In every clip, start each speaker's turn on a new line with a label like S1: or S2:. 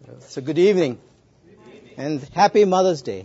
S1: So good evening and happy Mother's Day.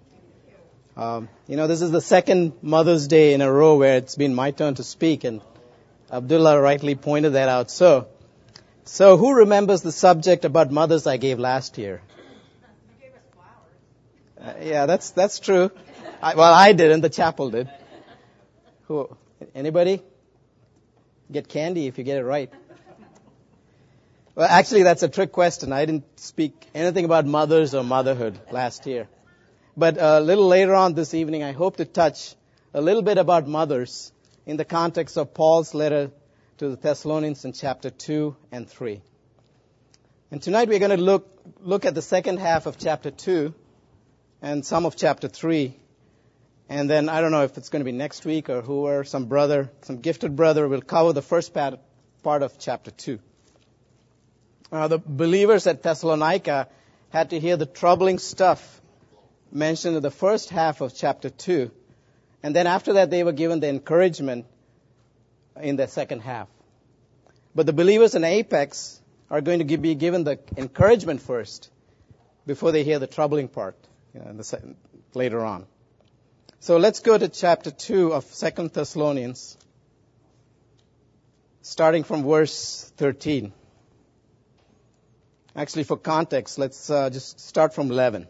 S1: This is the second Mother's Day in a row where it's been my turn to speak, and Abdullah rightly pointed that out. So who remembers the subject about mothers I gave last year?
S2: You gave us flowers.
S1: Yeah, that's true. I didn't. The chapel did. Who? Anybody? Get candy if you get it right. Well, actually, that's a trick question. I didn't speak anything about mothers or motherhood last year. But a little later on this evening, I hope to touch a little bit about mothers in the context of Paul's letter to the Thessalonians in chapter 2 and 3. And tonight we're going to look at the second half of chapter 2 and some of chapter 3. And then I don't know if it's going to be next week or whoever, some gifted brother will cover the first part of chapter 2. The believers at Thessalonica had to hear the troubling stuff mentioned in the first half of chapter 2. And then after that, they were given the encouragement in the second half. But the believers in Apex are going to be given the encouragement first before they hear the troubling part later on. So let's go to chapter 2 of 2 Thessalonians, starting from verse 13. Actually, for context, let's just start from 11.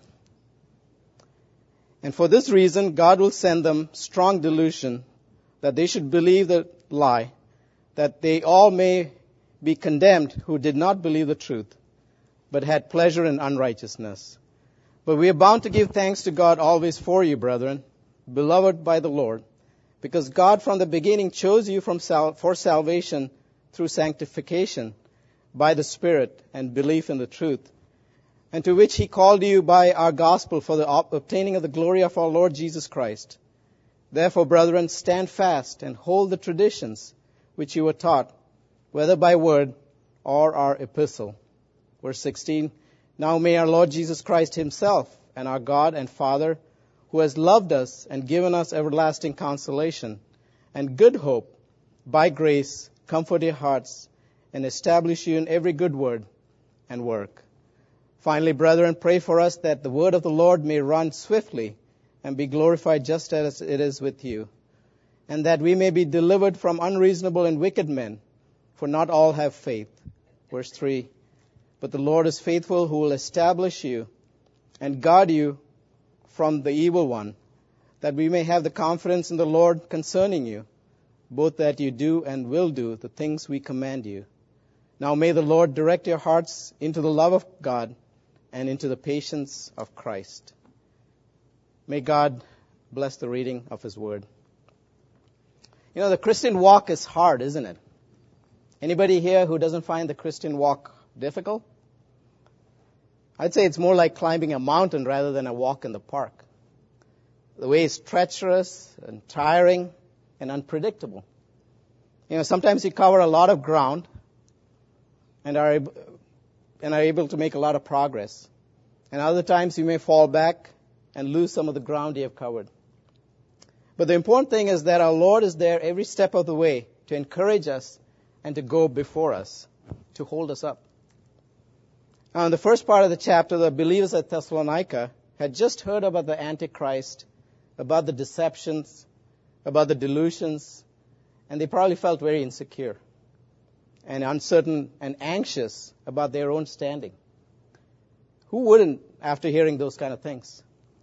S1: And for this reason, God will send them strong delusion that they should believe the lie, that they all may be condemned who did not believe the truth, but had pleasure in unrighteousness. But we are bound to give thanks to God always for you, brethren, beloved by the Lord, because God from the beginning chose you for salvation through sanctification by the Spirit and belief in the truth, and to which He called you by our gospel for the obtaining of the glory of our Lord Jesus Christ. Therefore, brethren, stand fast and hold the traditions which you were taught, whether by word or our epistle. Verse 16, Now may our Lord Jesus Christ Himself and our God and Father, who has loved us and given us everlasting consolation and good hope, by grace comfort your hearts and establish you in every good word and work. Finally, brethren, pray for us that the word of the Lord may run swiftly and be glorified just as it is with you, and that we may be delivered from unreasonable and wicked men, for not all have faith. Verse 3, But the Lord is faithful, who will establish you and guard you from the evil one, that we may have the confidence in the Lord concerning you, both that you do and will do the things we command you. Now may the Lord direct your hearts into the love of God and into the patience of Christ. May God bless the reading of His word. The Christian walk is hard, isn't it? Anybody here who doesn't find the Christian walk difficult? I'd say it's more like climbing a mountain rather than a walk in the park. The way is treacherous and tiring and unpredictable. Sometimes you cover a lot of ground and are able to make a lot of progress. And other times you may fall back and lose some of the ground you have covered. But the important thing is that our Lord is there every step of the way to encourage us and to go before us, to hold us up. Now, in the first part of the chapter, the believers at Thessalonica had just heard about the Antichrist, about the deceptions, about the delusions, and they probably felt very insecure and uncertain and anxious about their own standing. Who wouldn't after hearing those kind of things?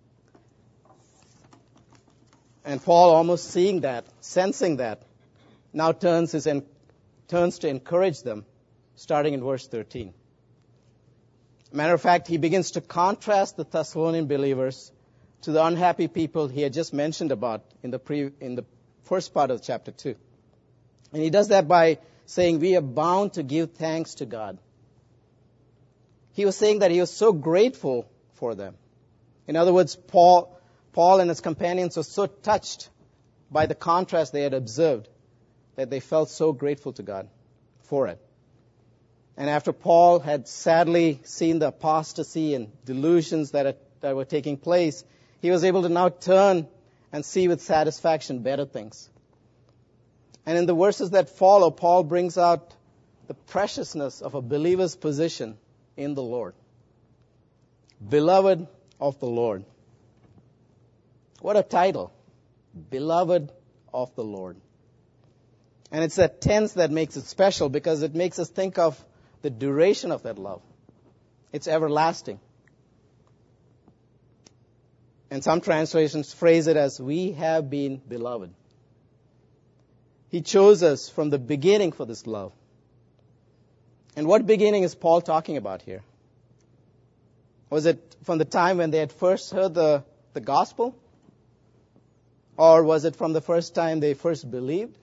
S1: And Paul, almost seeing that, sensing that, now turns to encourage them, starting in verse 13. Matter of fact, he begins to contrast the Thessalonian believers to the unhappy people he had just mentioned about in the first part of chapter 2. And he does that by saying, we are bound to give thanks to God. He was saying that he was so grateful for them. In other words, Paul and his companions were so touched by the contrast they had observed that they felt so grateful to God for it. And after Paul had sadly seen the apostasy and delusions that were taking place, he was able to now turn and see with satisfaction better things. And in the verses that follow, Paul brings out the preciousness of a believer's position in the Lord. Beloved of the Lord. What a title. Beloved of the Lord. And it's that tense that makes it special because it makes us think of the duration of that love. It's everlasting. And some translations phrase it as, we have been beloved. He chose us from the beginning for this love. And what beginning is Paul talking about here? Was it from the time when they had first heard the gospel? Or was it from the first time they first believed?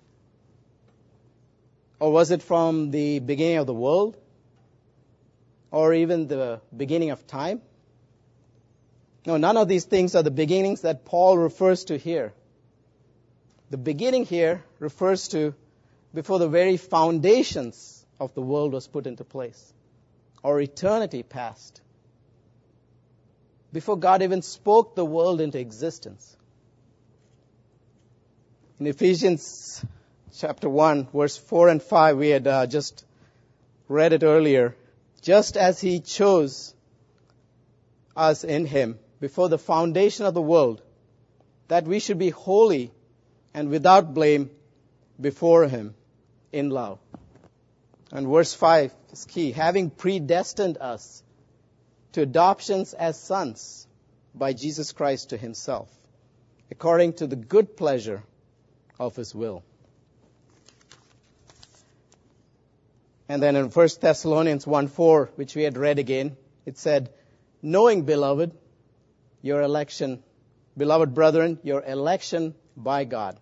S1: Or was it from the beginning of the world? Or even the beginning of time? No, none of these things are the beginnings that Paul refers to here. The beginning here refers to before the very foundations of the world was put into place, or eternity passed. Before God even spoke the world into existence. In Ephesians chapter 1, verse 4 and 5, we had just read it earlier. Just as He chose us in Him before the foundation of the world, that we should be holy and without blame before Him in love. And verse 5 is key. Having predestined us to adoptions as sons by Jesus Christ to Himself, according to the good pleasure of His will. And then in 1 Thessalonians 1:4, which we had read again, it said, knowing, beloved, your election, beloved brethren, your election by God.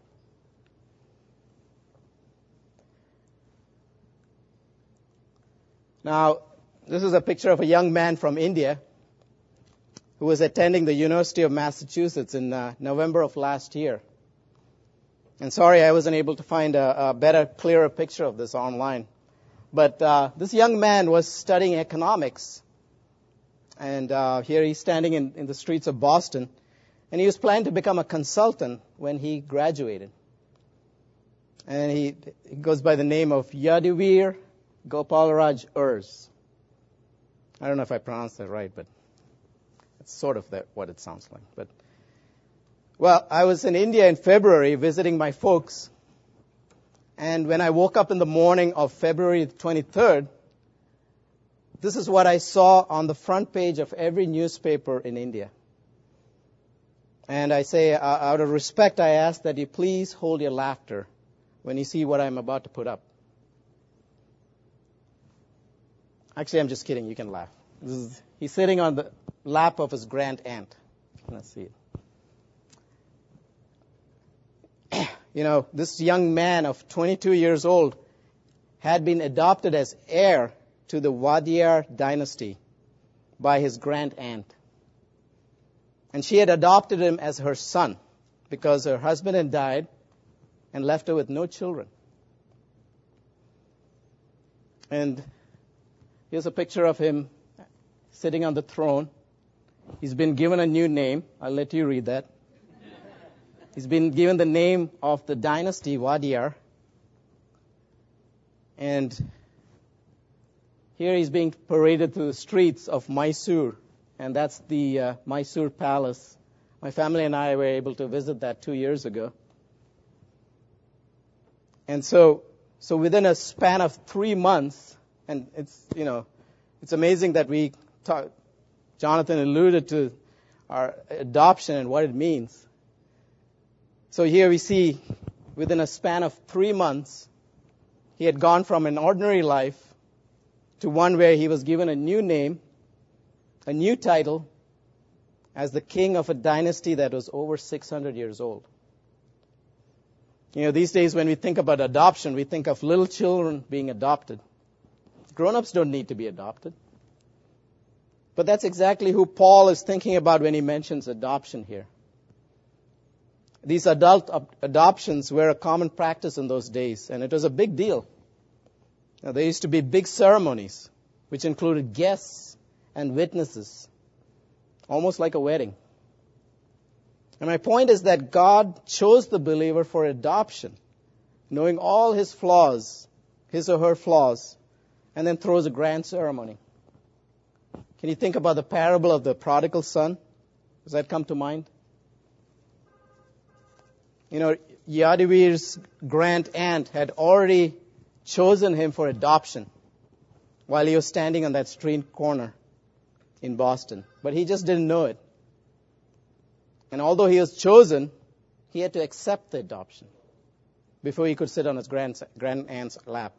S1: Now, this is a picture of a young man from India who was attending the University of Massachusetts in November of last year. And sorry, I wasn't able to find a better, clearer picture of this online. But this young man was studying economics. And here he's standing in the streets of Boston. And he was planning to become a consultant when he graduated. And he goes by the name of Yaduvir Gopalraj Urs. I don't know if I pronounced that right, but it's sort of what it sounds like. Well, I was in India in February visiting my folks. And when I woke up in the morning of February 23rd, this is what I saw on the front page of every newspaper in India. And I say, out of respect, I ask that you please hold your laughter when you see what I'm about to put up. Actually, I'm just kidding. You can laugh. He's sitting on the lap of his grand aunt. Let's see it. You know, this young man of 22 years old had been adopted as heir to the Wadiyar dynasty by his grand aunt. And she had adopted him as her son because her husband had died and left her with no children. And here's a picture of him sitting on the throne. He's been given a new name. I'll let you read that. He's been given the name of the dynasty Wadiyar. And here he's being paraded through the streets of Mysore. And that's the Mysore Palace. My family and I were able to visit that 2 years ago. And so within a span of 3 months, and it's amazing that Jonathan alluded to our adoption and what it means. So here we see, within a span of 3 months, he had gone from an ordinary life to one where he was given a new name, a new title, as the king of a dynasty that was over 600 years old. You know, these days when we think about adoption, we think of little children being adopted. Grown-ups don't need to be adopted. But that's exactly who Paul is thinking about when he mentions adoption here. These adult adoptions were a common practice in those days, and it was a big deal. Now, there used to be big ceremonies, which included guests and witnesses, almost like a wedding. And my point is that God chose the believer for adoption, knowing all his flaws, his or her flaws, and then throws a grand ceremony. Can you think about the parable of the prodigal son? Does that come to mind? You know, Yadivir's grand aunt had already chosen him for adoption while he was standing on that street corner in Boston. But he just didn't know it. And although he was chosen, he had to accept the adoption before he could sit on his grand aunt's lap.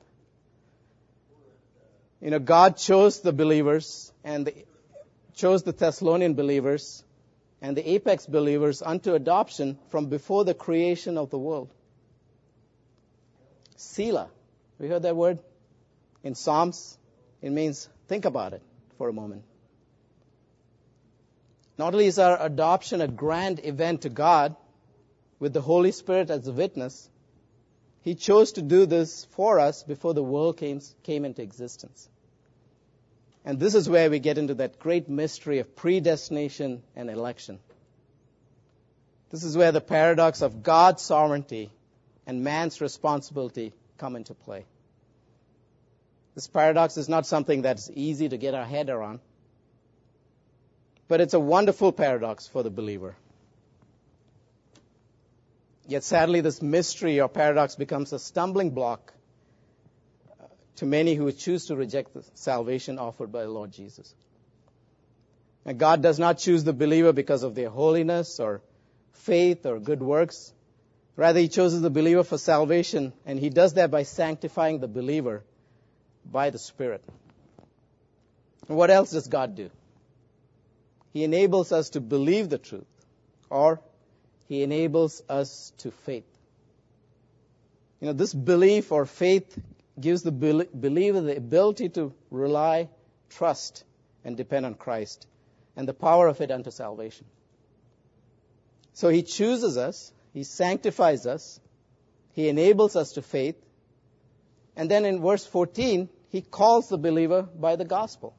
S1: You know, God chose the believers and chose the Thessalonian believers and the Apex believers unto adoption from before the creation of the world. Selah. We heard that word in Psalms. It means think about it for a moment. Not only is our adoption a grand event to God with the Holy Spirit as a witness, He chose to do this for us before the world came into existence. And this is where we get into that great mystery of predestination and election. This is where the paradox of God's sovereignty and man's responsibility come into play. This paradox is not something that's easy to get our head around, but it's a wonderful paradox for the believer. Yet sadly, this mystery or paradox becomes a stumbling block to many who choose to reject the salvation offered by the Lord Jesus. And God does not choose the believer because of their holiness or faith or good works. Rather, He chooses the believer for salvation, and He does that by sanctifying the believer by the Spirit. And what else does God do? He enables us to believe the truth, or He enables us to faith. You know, this belief or faith gives the believer the ability to rely, trust, and depend on Christ, and the power of it unto salvation. So He chooses us, He sanctifies us, He enables us to faith, and then in verse 14, He calls the believer by the gospel.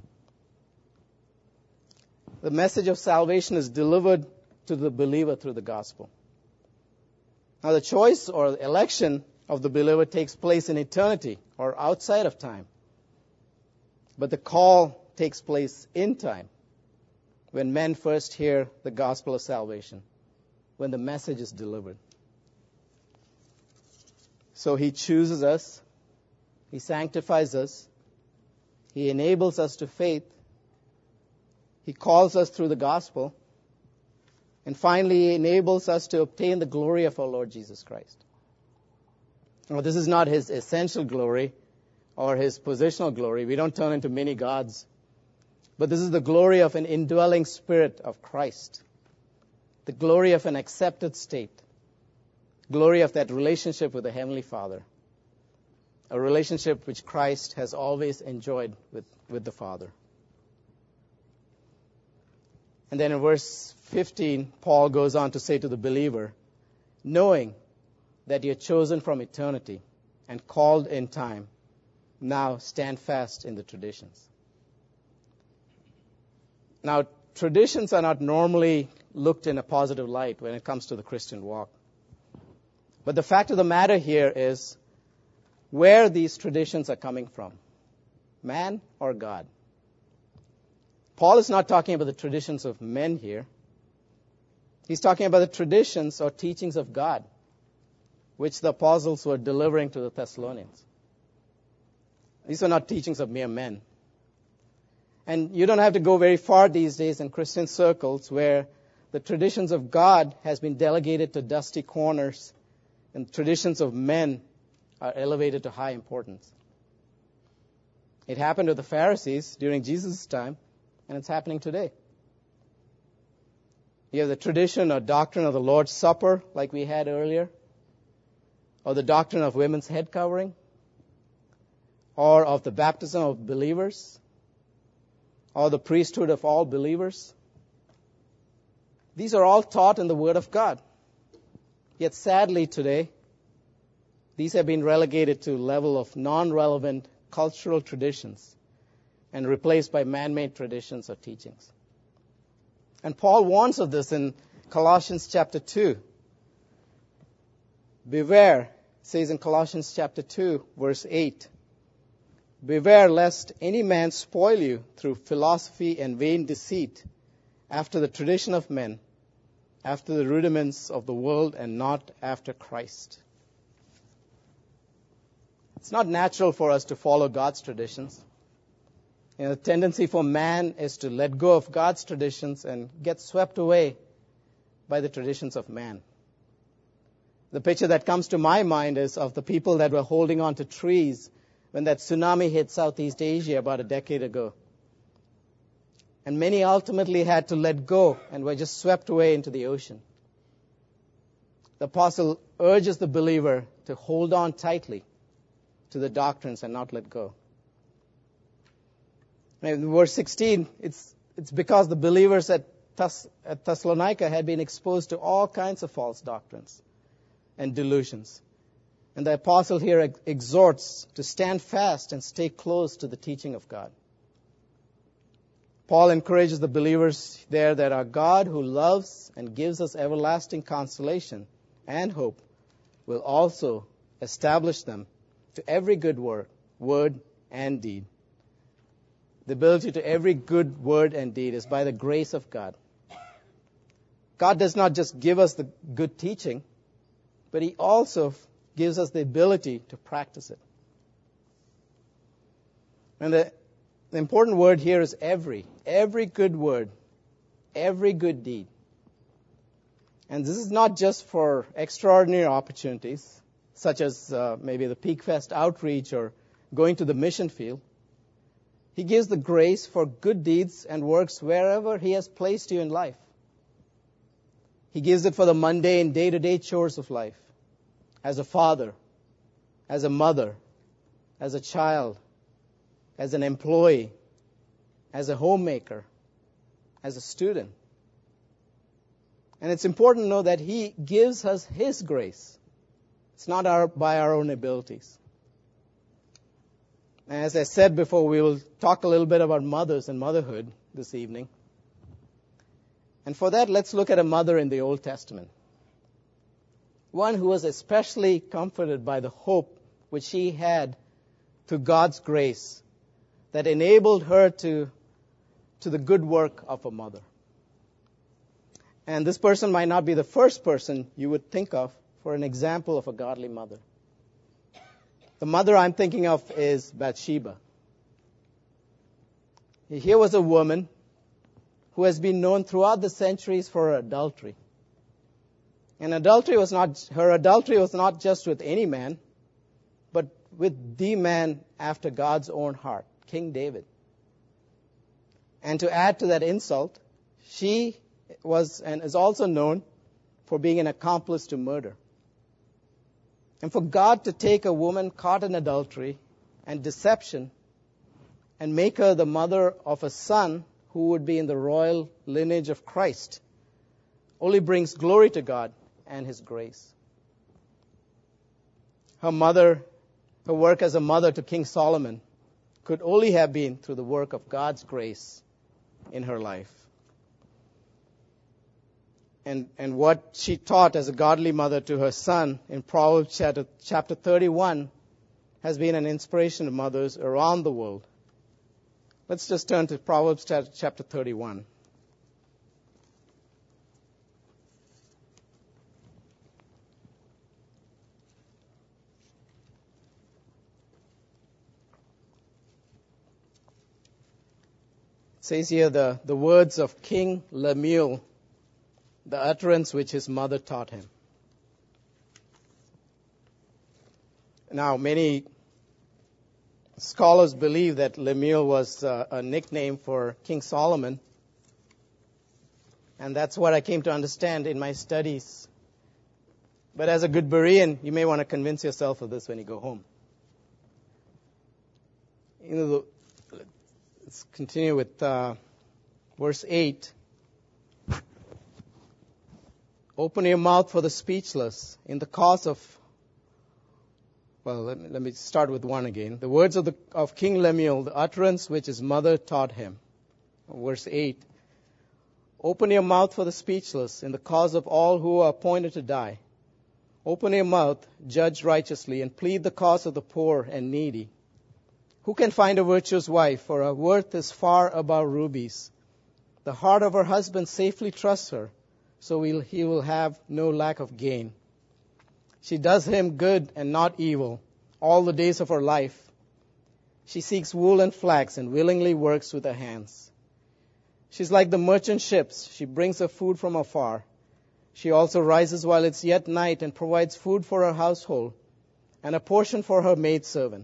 S1: The message of salvation is delivered to the believer through the gospel. Now, the choice or election of the believer takes place in eternity or outside of time. But the call takes place in time, when men first hear the gospel of salvation, when the message is delivered. So He chooses us, He sanctifies us, He enables us to faith, He calls us through the gospel, and finally He enables us to obtain the glory of our Lord Jesus Christ. Now, this is not His essential glory or His positional glory. We don't turn into many gods. But this is the glory of an indwelling Spirit of Christ. The glory of an accepted state. Glory of that relationship with the Heavenly Father. A relationship which Christ has always enjoyed with the Father. And then in verse 15, Paul goes on to say to the believer, knowing that you're chosen from eternity and called in time, now stand fast in the traditions. Now, traditions are not normally looked in a positive light when it comes to the Christian walk. But the fact of the matter here is where these traditions are coming from, man or God. Paul is not talking about the traditions of men here. He's talking about the traditions or teachings of God, which the apostles were delivering to the Thessalonians. These are not teachings of mere men. And you don't have to go very far these days in Christian circles where the traditions of God has been delegated to dusty corners and traditions of men are elevated to high importance. It happened to the Pharisees during Jesus' time, and it's happening today. You have the tradition or doctrine of the Lord's Supper, like we had earlier, or the doctrine of women's head covering, or of the baptism of believers, or the priesthood of all believers. These are all taught in the Word of God. Yet sadly today, these have been relegated to a level of non-relevant cultural traditions and replaced by man-made traditions or teachings. And Paul warns of this in Colossians chapter 2. Beware, it says in Colossians chapter 2, verse 8, Beware lest any man spoil you through philosophy and vain deceit, after the tradition of men, after the rudiments of the world, and not after Christ. It's not natural for us to follow God's traditions. The tendency for man is to let go of God's traditions and get swept away by the traditions of man. The picture that comes to my mind is of the people that were holding on to trees when that tsunami hit Southeast Asia about a decade ago. And many ultimately had to let go and were just swept away into the ocean. The apostle urges the believer to hold on tightly to the doctrines and not let go. In verse 16, it's because the believers at Thessalonica had been exposed to all kinds of false doctrines and delusions. And the apostle here exhorts to stand fast and stay close to the teaching of God. Paul encourages the believers there that our God, who loves and gives us everlasting consolation and hope, will also establish them to every good word and deed. The ability to every good word and deed is by the grace of God. God does not just give us the good teaching, but He also gives us the ability to practice it. And the important word here is every good word, every good deed. And this is not just for extraordinary opportunities, such as maybe the Peak Fest outreach or going to the mission field. He gives the grace for good deeds and works wherever He has placed you in life. He gives it for the mundane, day-to-day chores of life. As a father, as a mother, as a child, as an employee, as a homemaker, as a student. And it's important to know that He gives us His grace. It's not by our own abilities. As I said before, we will talk a little bit about mothers and motherhood this evening. And for that, let's look at a mother in the Old Testament. One who was especially comforted by the hope which she had through God's grace that enabled her to the good work of a mother. And this person might not be the first person you would think of for an example of a godly mother. The mother I'm thinking of is Bathsheba. Here was a woman who has been known throughout the centuries for her adultery. And her adultery was not just with any man, but with the man after God's own heart, King David. And to add to that insult, she was and is also known for being an accomplice to murder. And for God to take a woman caught in adultery and deception and make her the mother of a son who would be in the royal lineage of Christ only brings glory to God and His grace. Her work as a mother to King Solomon could only have been through the work of God's grace in her life. And what she taught as a godly mother to her son in Proverbs chapter 31 has been an inspiration to mothers around the world. Let's just turn to Proverbs chapter 31. It says here the words of King Lemuel, the utterance which his mother taught him. Now, many scholars believe that Lemuel was a nickname for King Solomon. And that's what I came to understand in my studies. But as a good Berean, you may want to convince yourself of this when you go home. Let's continue with verse 8. Open your mouth for the speechless in the cause of... Well, let me start with one again. The words of King Lemuel, the utterance which his mother taught him. Verse 8. Open your mouth for the speechless in the cause of all who are appointed to die. Open your mouth, judge righteously, and plead the cause of the poor and needy. Who can find a virtuous wife? For her worth is far above rubies. The heart of her husband safely trusts her, so he will have no lack of gain. She does him good and not evil all the days of her life. She seeks wool and flax and willingly works with her hands. She's like the merchant ships. She brings her food from afar. She also rises while it's yet night and provides food for her household and a portion for her maidservant.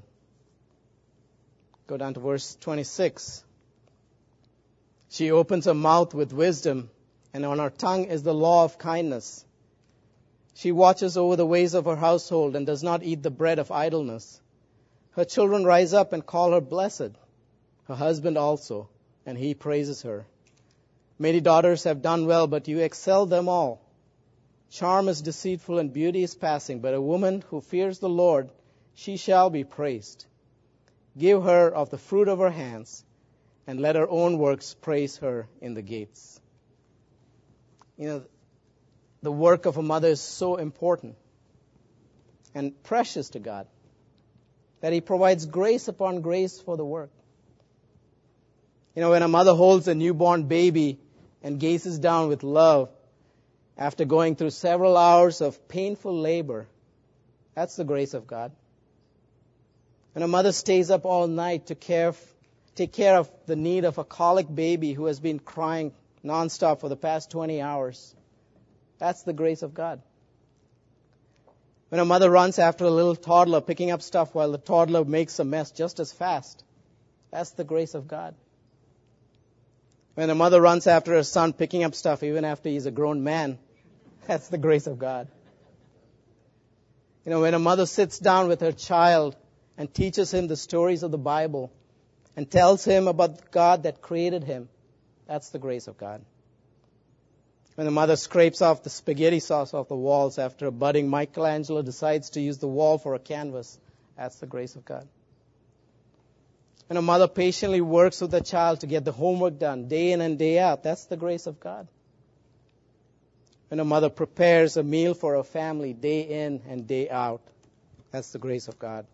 S1: Go down to verse 26. She opens her mouth with wisdom, and on her tongue is the law of kindness. She watches over the ways of her household and does not eat the bread of idleness. Her children rise up and call her blessed, her husband also, and he praises her. Many daughters have done well, but you excel them all. Charm is deceitful and beauty is passing, but a woman who fears the Lord, she shall be praised. Give her of the fruit of her hands, and let her own works praise her in the gates. You know, the work of a mother is so important and precious to God that He provides grace upon grace for the work. You know, when a mother holds a newborn baby and gazes down with love after going through several hours of painful labor, that's the grace of God. When a mother stays up all night to take care of the need of a colic baby who has been crying nonstop for the past 20 hours, that's the grace of God. When a mother runs after a little toddler picking up stuff while the toddler makes a mess just as fast, that's the grace of God. When a mother runs after her son picking up stuff even after he's a grown man, that's the grace of God. You know, when a mother sits down with her child and teaches him the stories of the Bible and tells him about the God that created him, that's the grace of God. When a mother scrapes off the spaghetti sauce off the walls after a budding Michelangelo decides to use the wall for a canvas, that's the grace of God. When a mother patiently works with a child to get the homework done day in and day out, that's the grace of God. When a mother prepares a meal for her family day in and day out, that's the grace of God.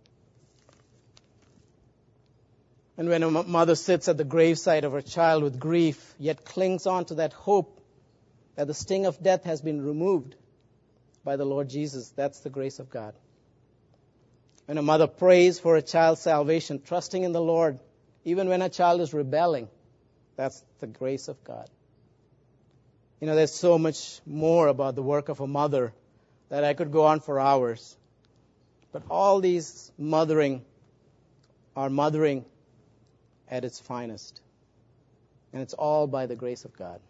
S1: And when a mother sits at the graveside of her child with grief, yet clings on to that hope that the sting of death has been removed by the Lord Jesus, that's the grace of God. When a mother prays for a child's salvation, trusting in the Lord, even when a child is rebelling, that's the grace of God. You know, there's so much more about the work of a mother that I could go on for hours. But all these mothering are mothering at its finest. And it's all by the grace of God.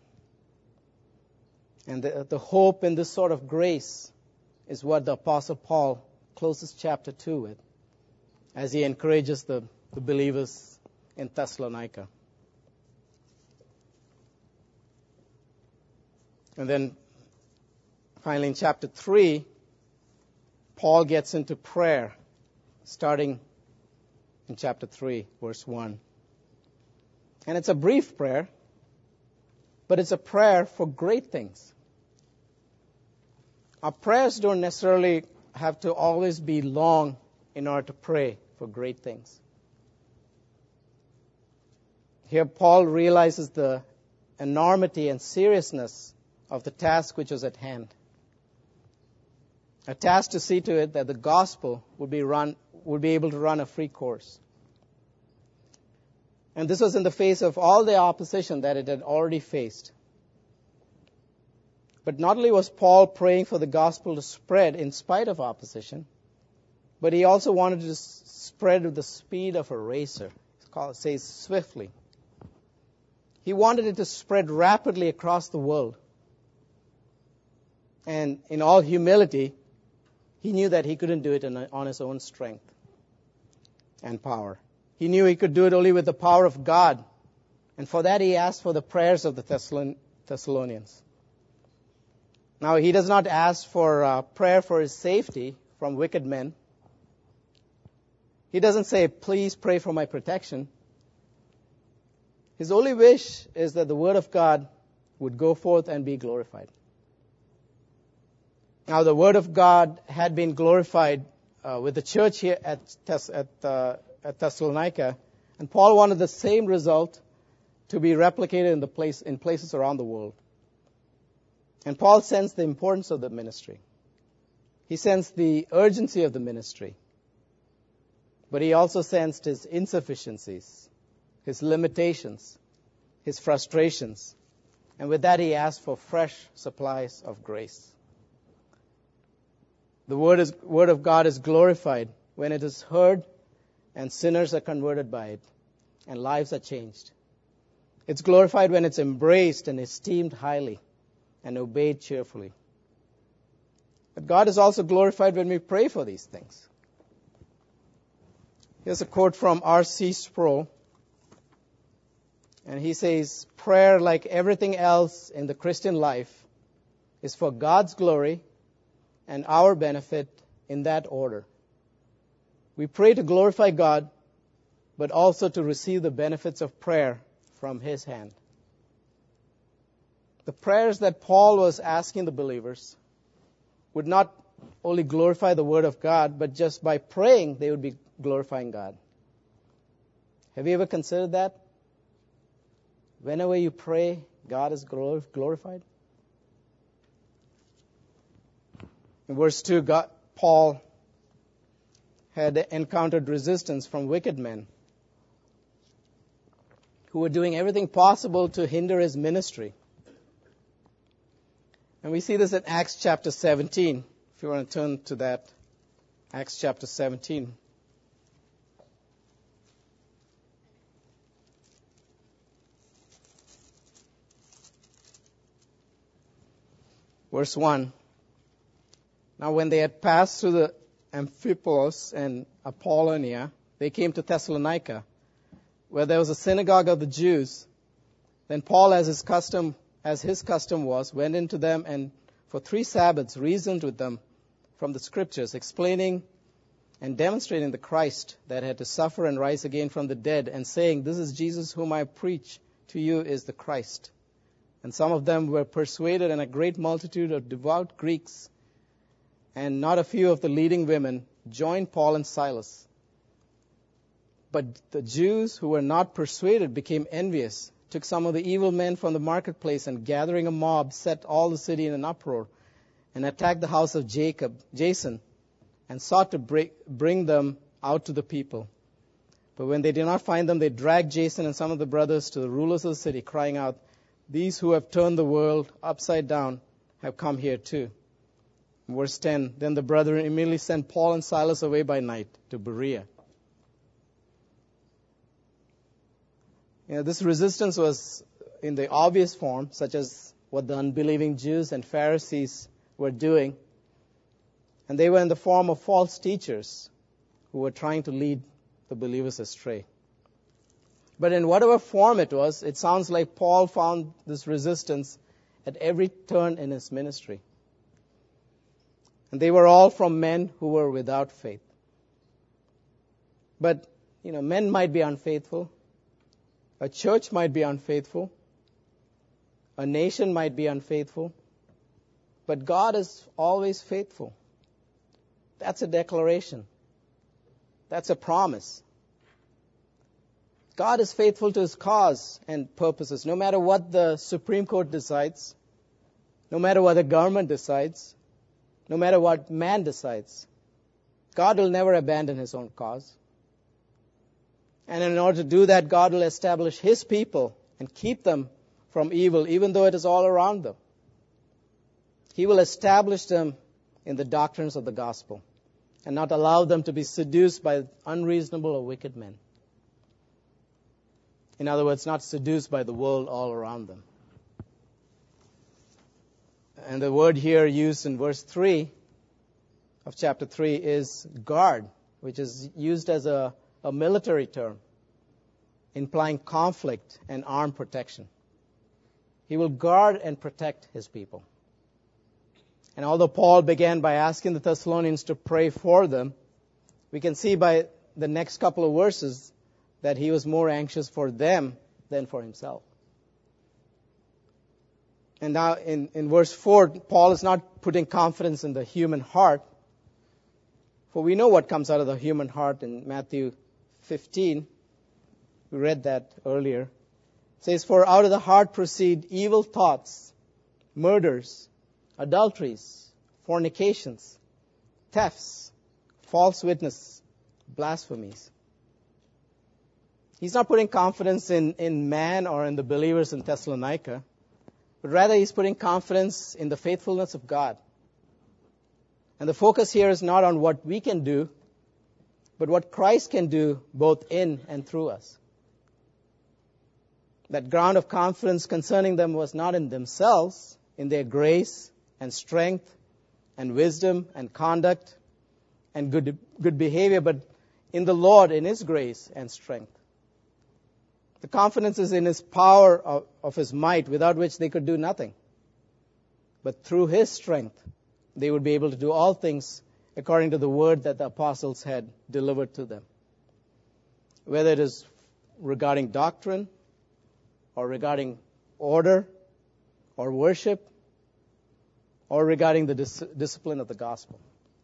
S1: And the hope in this sort of grace is what the Apostle Paul closes chapter 2 with, as he encourages the believers in Thessalonica. And then finally in chapter 3, Paul gets into prayer, starting in chapter 3, verse 1. And it's a brief prayer, but it's a prayer for great things. Our prayers don't necessarily have to always be long in order to pray for great things. Here Paul realizes the enormity and seriousness of the task which was at hand. A task to see to it that the gospel would be able to run a free course. And this was in the face of all the opposition that it had already faced. But not only was Paul praying for the gospel to spread in spite of opposition, but he also wanted to spread with the speed of a racer. It says swiftly. He wanted it to spread rapidly across the world. And in all humility, he knew that he couldn't do it on his own strength and power. He knew he could do it only with the power of God. And for that he asked for the prayers of the Thessalonians. Now, he does not ask for prayer for his safety from wicked men. He doesn't say, please pray for my protection. His only wish is that the word of God would go forth and be glorified. Now, the word of God had been glorified with the church here at at Thessalonica, and Paul wanted the same result to be replicated in places around the world. And Paul sensed the importance of the ministry. He sensed the urgency of the ministry. But he also sensed his insufficiencies, his limitations, his frustrations. And with that, he asked for fresh supplies of grace. The word of God is glorified when it is heard and sinners are converted by it and lives are changed. It's glorified when it's embraced and esteemed highly and obeyed cheerfully. But God is also glorified when we pray for these things. Here's a quote from R.C. Sproul. And he says, prayer, like everything else in the Christian life, is for God's glory and our benefit in that order. We pray to glorify God, but also to receive the benefits of prayer from His hand. The prayers that Paul was asking the believers would not only glorify the Word of God, but just by praying, they would be glorifying God. Have you ever considered that? Whenever you pray, God is glorified. In verse 2, Paul had encountered resistance from wicked men who were doing everything possible to hinder his ministry. And we see this in Acts chapter 17. If you want to turn to that, Acts chapter 17. Verse 1. Now when they had passed through the Amphipolis and Apollonia, they came to Thessalonica, where there was a synagogue of the Jews. Then Paul, as his custom was, went into them and for 3 Sabbaths reasoned with them from the Scriptures, explaining and demonstrating the Christ that had to suffer and rise again from the dead, and saying, "This is Jesus whom I preach to you is the Christ." And some of them were persuaded, and a great multitude of devout Greeks and not a few of the leading women joined Paul and Silas. But the Jews who were not persuaded became envious, took some of the evil men from the marketplace, and gathering a mob, set all the city in an uproar, and attacked the house of Jason, and sought to bring them out to the people. But when they did not find them, they dragged Jason and some of the brothers to the rulers of the city, crying out, "These who have turned the world upside down have come here too." Verse 10, then the brethren immediately sent Paul and Silas away by night to Berea. This resistance was in the obvious form, such as what the unbelieving Jews and Pharisees were doing. And they were in the form of false teachers who were trying to lead the believers astray. But in whatever form it was, it sounds like Paul found this resistance at every turn in his ministry. And they were all from men who were without faith. But, men might be unfaithful. A church might be unfaithful. A nation might be unfaithful. But God is always faithful. That's a declaration. That's a promise. God is faithful to His cause and purposes, no matter what the Supreme Court decides, no matter what the government decides, no matter what man decides. God will never abandon His own cause. And in order to do that, God will establish His people and keep them from evil, even though it is all around them. He will establish them in the doctrines of the gospel and not allow them to be seduced by unreasonable or wicked men. In other words, not seduced by the world all around them. And the word here used in verse 3 of chapter 3 is guard, which is used as a military term, implying conflict and armed protection. He will guard and protect His people. And although Paul began by asking the Thessalonians to pray for them, we can see by the next couple of verses that he was more anxious for them than for himself. And now in verse 4, Paul is not putting confidence in the human heart, for we know what comes out of the human heart in Matthew 15, we read that earlier. It says, "For out of the heart proceed evil thoughts, murders, adulteries, fornications, thefts, false witness, blasphemies." He's not putting confidence in man or in the believers in Thessalonica, but rather he's putting confidence in the faithfulness of God. And the focus here is not on what we can do, but what Christ can do both in and through us. That ground of confidence concerning them was not in themselves, in their grace and strength and wisdom and conduct and good behavior, but in the Lord, in His grace and strength. The confidence is in His power of His might, without which they could do nothing. But through His strength, they would be able to do all things according to the word that the apostles had delivered to them. Whether it is regarding doctrine, or regarding order, or worship, or regarding the discipline of the gospel.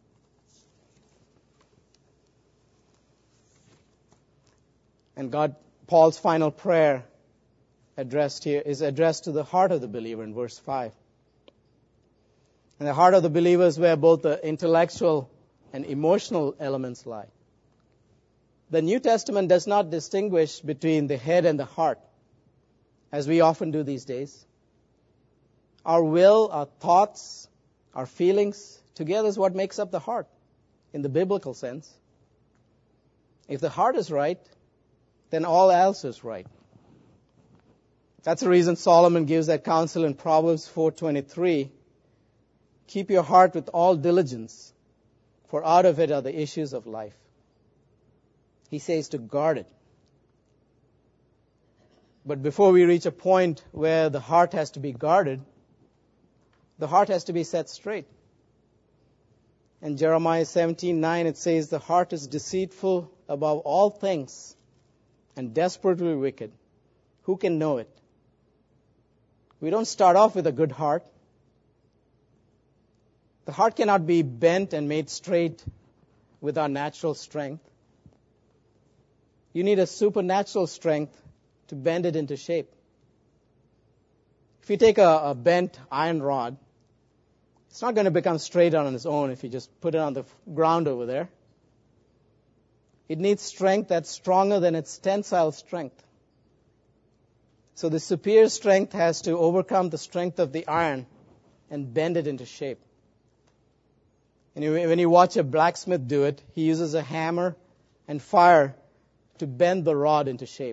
S1: And Paul's final prayer addressed here is addressed to the heart of the believer in verse 5. And the heart of the believer is where both the intellectual and emotional elements lie. The New Testament does not distinguish between the head and the heart, as we often do these days. Our will, our thoughts, our feelings, together is what makes up the heart, in the biblical sense. If the heart is right, then all else is right. That's the reason Solomon gives that counsel in Proverbs 4:23. "Keep your heart with all diligence, for out of it are the issues of life." He says to guard it. But before we reach a point where the heart has to be guarded, the heart has to be set straight. In Jeremiah 17:9 it says, "The heart is deceitful above all things and desperately wicked. Who can know it?" We don't start off with a good heart. The heart cannot be bent and made straight with our natural strength. You need a supernatural strength to bend it into shape. If you take a bent iron rod, it's not going to become straight on its own if you just put it on the ground over there. It needs strength that's stronger than its tensile strength. So the superior strength has to overcome the strength of the iron and bend it into shape. And when you watch a blacksmith do it, he uses a hammer and fire to bend the rod into shape.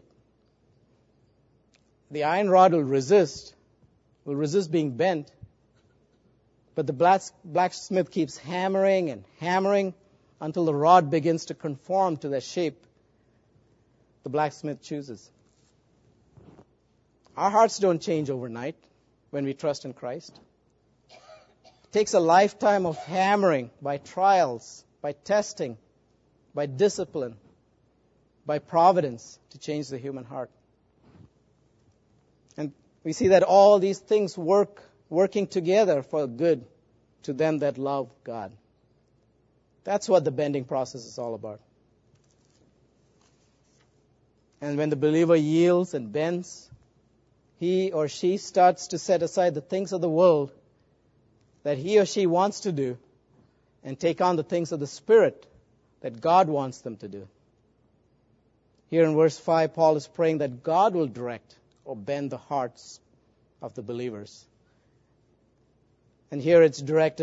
S1: The iron rod will resist being bent, but the blacksmith keeps hammering and hammering until the rod begins to conform to the shape the blacksmith chooses. Our hearts don't change overnight when we trust in Christ. It takes a lifetime of hammering by trials, by testing, by discipline, by providence to change the human heart. And we see that all these things working together for good to them that love God. That's what the bending process is all about. And when the believer yields and bends, he or she starts to set aside the things of the world that he or she wants to do and take on the things of the Spirit that God wants them to do. Here in verse 5, Paul is praying that God will direct or bend the hearts of the believers. And here it's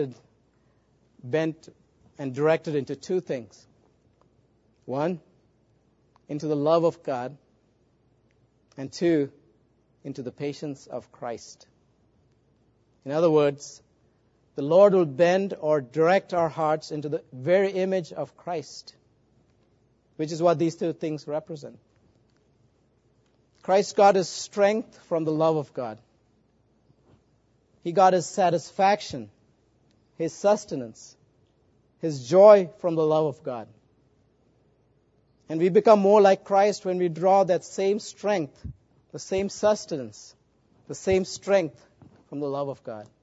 S1: bent and directed into two things. One, into the love of God, and two, into the patience of Christ. In other words, the Lord will bend or direct our hearts into the very image of Christ, which is what these two things represent. Christ got his strength from the love of God. He got his satisfaction, his sustenance, his joy from the love of God. And we become more like Christ when we draw that same strength, the same sustenance, the same strength from the love of God.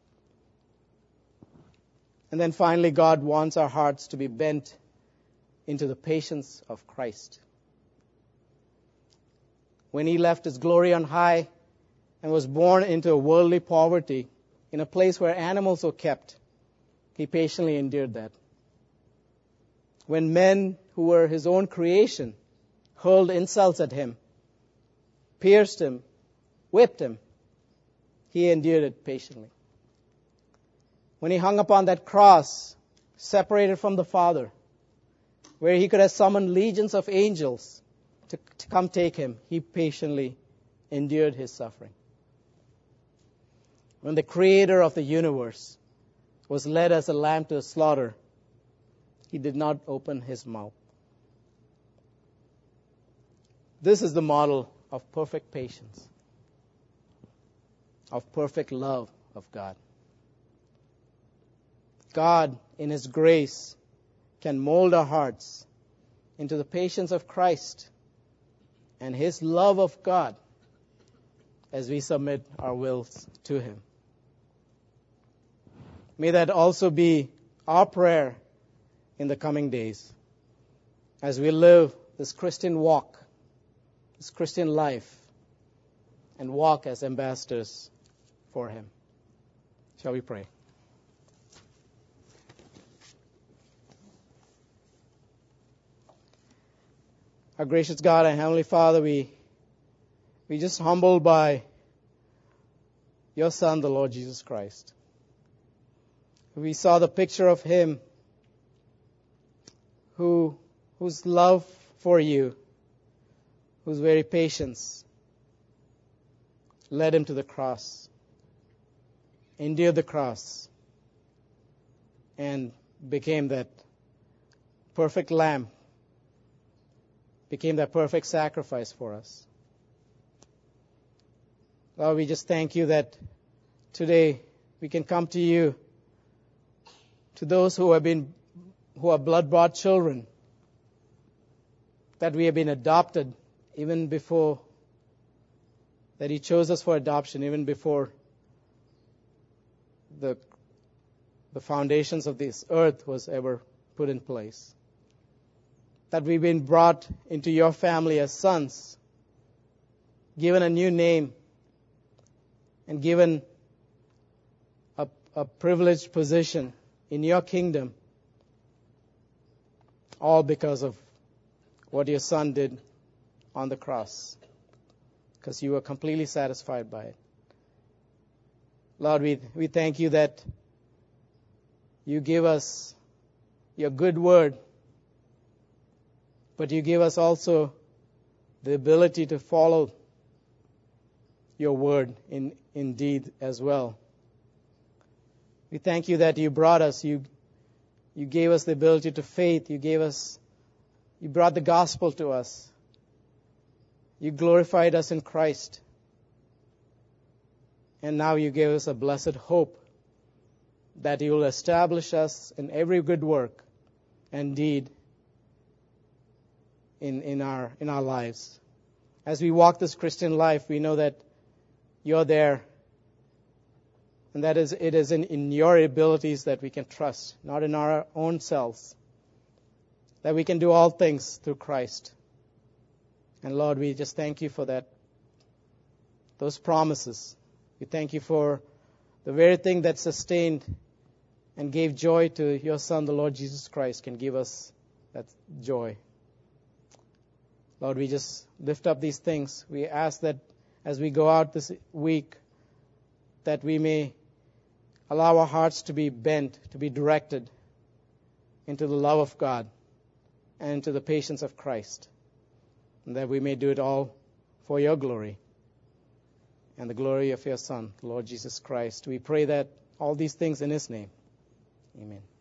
S1: And then finally, God wants our hearts to be bent into the patience of Christ. when he left his glory on high and was born into a worldly poverty in a place where animals were kept, he patiently endured that. When men who were his own creation hurled insults at him, pierced him, whipped him, he endured it patiently. When he hung upon that cross, separated from the Father, where he could have summoned legions of angels to come take him, he patiently endured his suffering. When the creator of the universe was led as a lamb to the slaughter, he did not open his mouth. This is the model of perfect patience, of perfect love of God. God, in His grace, can mold our hearts into the patience of Christ and His love of God as we submit our wills to Him. May that also be our prayer in the coming days as we live this Christian walk, this Christian life, and walk as ambassadors for Him. Shall we pray? Our gracious God and Heavenly Father, we just humbled by Your Son, the Lord Jesus Christ. We saw the picture of Him whose love for You, whose very patience led Him to the cross, endured the cross, and became that perfect lamb, became that perfect sacrifice for us. Lord, we just thank You that today we can come to You, to those who are blood-bought children, that we have been adopted even before, that He chose us for adoption even before the foundations of this earth was ever put in place. That we've been brought into Your family as sons, given a new name, and given a privileged position in Your kingdom, all because of what Your Son did on the cross, because You were completely satisfied by it. Lord, we thank You that You give us Your good word, but You give us also the ability to follow Your word in deed as well. We thank You that You brought us, You gave us the ability to faith, You brought the gospel to us. You glorified us in Christ. And now You gave us a blessed hope that You will establish us in every good work and deed in our lives. As we walk this Christian life, we know that You're there, and that it is in Your abilities that we can trust, not in our own selves. That we can do all things through Christ. And Lord, we just thank You for that, those promises. We thank You for the very thing that sustained and gave joy to Your Son, the Lord Jesus Christ, can give us that joy. Lord, we just lift up these things. We ask that as we go out this week, that we may allow our hearts to be bent, to be directed into the love of God and into the patience of Christ, and that we may do it all for Your glory and the glory of Your Son, the Lord Jesus Christ. We pray that all these things in His name. Amen.